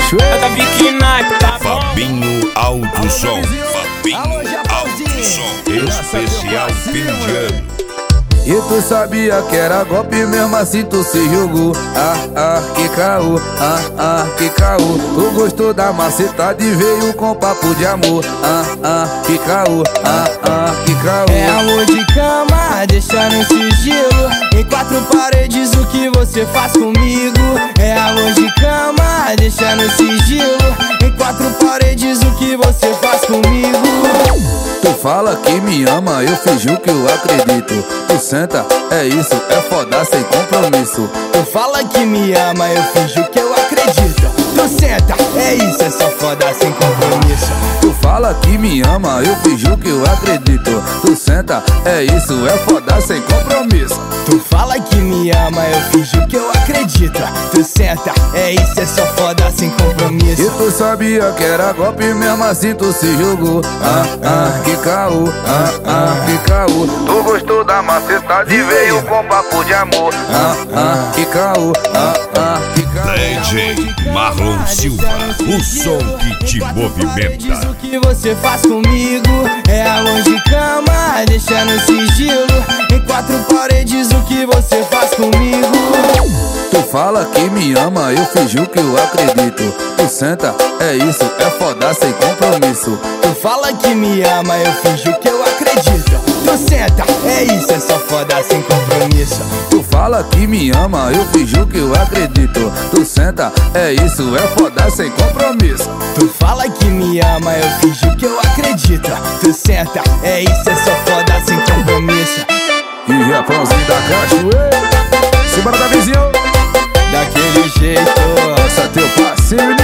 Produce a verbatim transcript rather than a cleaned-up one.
cachoeira da Vicky, tá bom? Fabinho Alto Som. Fabinho Alto Som. Especial fim de ano. E tu sabia que era golpe, mesmo assim tu se jogou. Ah, ah, que caô, ah, ah, que caô. Tu gostou da macetada e veio com papo de amor. Ah, ah, que caô, ah, ah, que caô. É amor de cama, deixa no sigilo. Em quatro paredes o que você faz comigo. É amor de cama, deixa no sigilo. Em quatro paredes o que você faz comigo. Tu fala que me ama, eu finjo que eu acredito. Tu senta, é isso, é foda sem compromisso. Tu fala que me ama, eu finjo que eu acredito. Tu senta, é isso, é só foda sem compromisso. Tu fala que me ama, eu finjo que eu acredito. Tu senta, é isso, é foda sem compromisso. Tu fala que me ama, eu finjo que eu acredito. Tu senta, é isso, é só foda sem compromisso. E tu sabia que era golpe, mesmo assim tu se jogou. Ah, ah, que caô, ah, ah, que caô. Tu gostou da macetada e veio com papo de amor. Ah, ah, que caô, ah, ah, que caô. D J Marlon Silva, o som que te movimenta. O que você faz comigo é amor de cama, deixa no sigilo. Em quatro paredes o que você faz comigo. Tu fala que me ama, eu finjo que eu acredito. Tu senta, é isso, é foda sem compromisso. Tu fala que me ama, eu finjo que eu acredito. Tu senta, é isso, é só foda sem compromisso. Tu fala que me ama, eu finjo que eu acredito. Tu senta, é isso, é foda sem compromisso. Tu fala que me ama, eu finjo que eu acredito. Tu senta, é isso, é só foda sem compromisso. E Japãozinho da cachoeira, simbora da vizinho. Daquele jeito, essa é teu parceiro.